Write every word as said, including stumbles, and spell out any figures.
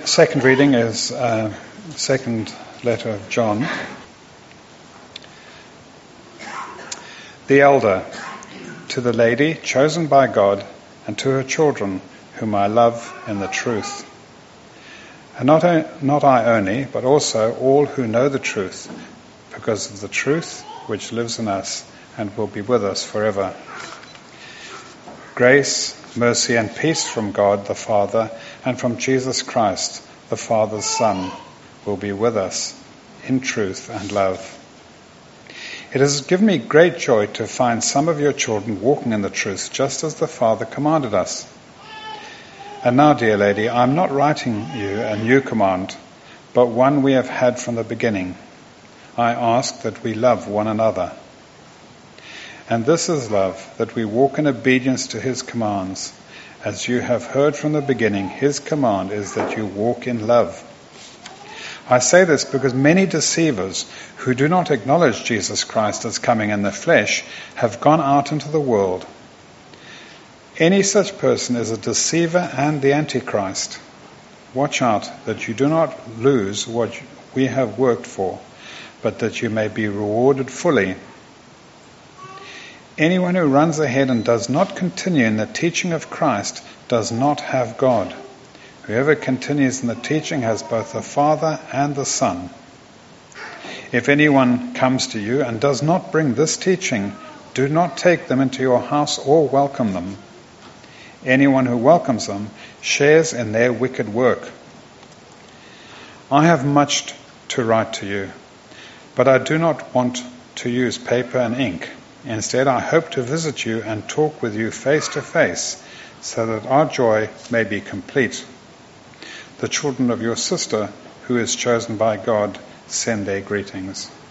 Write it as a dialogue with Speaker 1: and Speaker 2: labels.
Speaker 1: Second reading is uh, second letter of John. The elder, to the lady chosen by God, and to her children, whom I love in the truth. And not, o- not I only, but also all who know the truth, because of the truth which lives in us and will be with us forever. Grace, mercy and peace from God the Father and from Jesus Christ, the Father's Son, will be with us in truth and love. It has given me great joy to find some of your children walking in the truth, just as the Father commanded us. And now, dear lady, I am not writing you a new command, but one we have had from the beginning. I ask that we love one another. And this is love, that we walk in obedience to his commands. As you have heard from the beginning, his command is that you walk in love. I say this because many deceivers who do not acknowledge Jesus Christ as coming in the flesh have gone out into the world. Any such person is a deceiver and the Antichrist. Watch out that you do not lose what we have worked for, but that you may be rewarded fully. Anyone who runs ahead and does not continue in the teaching of Christ does not have God. Whoever continues in the teaching has both the Father and the Son. If anyone comes to you and does not bring this teaching, do not take them into your house or welcome them. Anyone who welcomes them shares in their wicked work. I have much to write to you, but I do not want to use paper and ink. Instead, I hope to visit you and talk with you face to face, so that our joy may be complete. The children of your sister, who is chosen by God, send their greetings.